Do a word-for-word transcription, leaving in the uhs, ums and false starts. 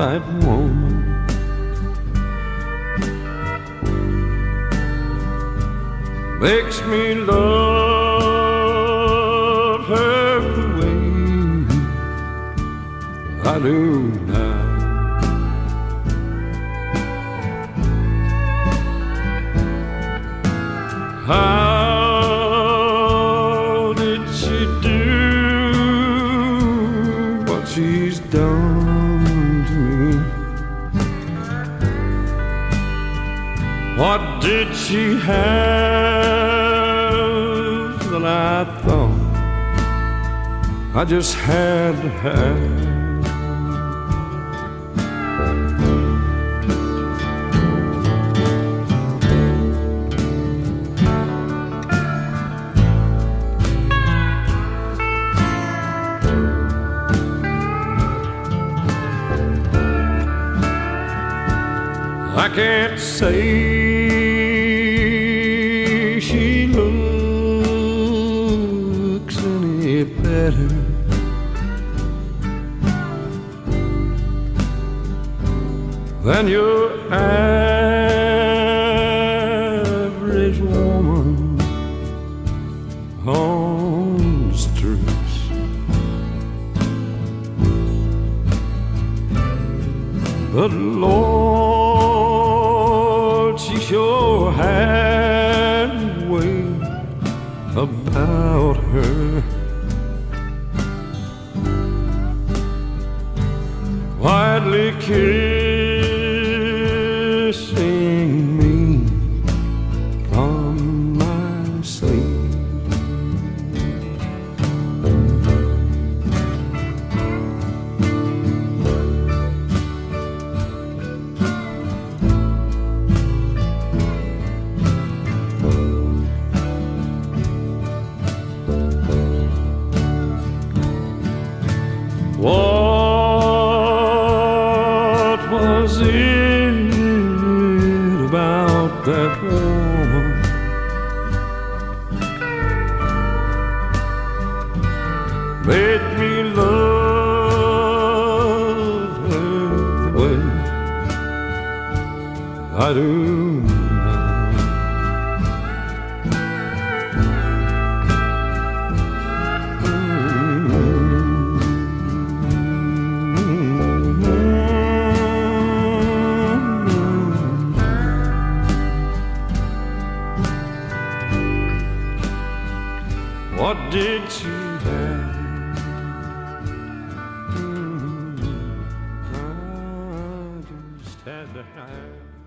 type woman. Makes me love her the way I do now. How did she do what she's done to me? What did she have that I thought I just had to have? I can't say she looks any better than your average woman on the streets. But Lord, she sure had a way about her. Quietly kissing me from my sleep. What was it about that woman made me love her the way I do now? What did she have? Mm, I just had to have.